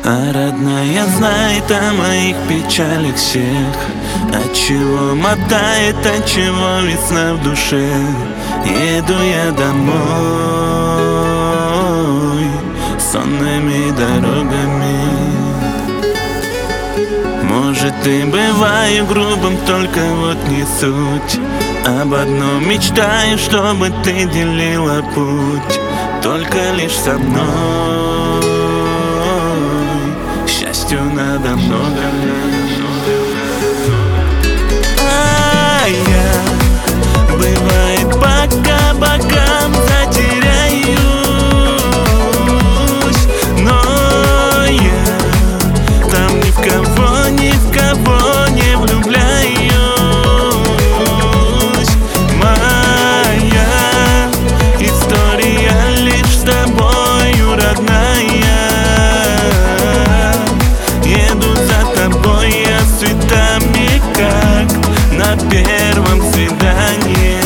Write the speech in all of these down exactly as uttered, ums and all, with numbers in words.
А родная знает о моих печалях всех. Отчего мотает, отчего весна в душе. Еду я домой сонными дорогами. Может, и бываю грубым, только вот не суть. Об одном мечтаю, чтобы ты делила путь. Только лишь со мной. Счастью надо много лет. А я, бывает, по кабакам затеряюсь, но я там ни в кого, ни в кого не влюбляюсь. Моя история лишь с тобою, родная. Еду за тобой я с цветами, как на первом свидании.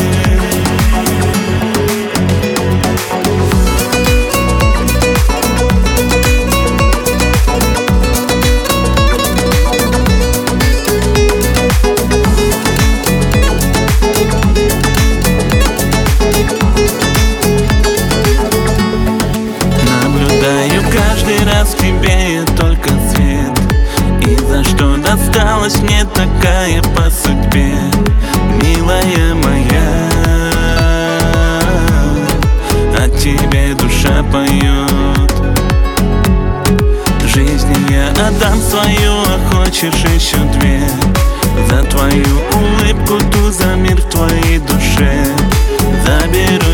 Наблюдаю каждый раз в тебе я только свет. И за что досталась мне такая по судьбе, милая моя? О тебе душа поет. Жизни я отдам свою, а хочешь еще две. За твою улыбку, ту за мир в твоей душе. Заберу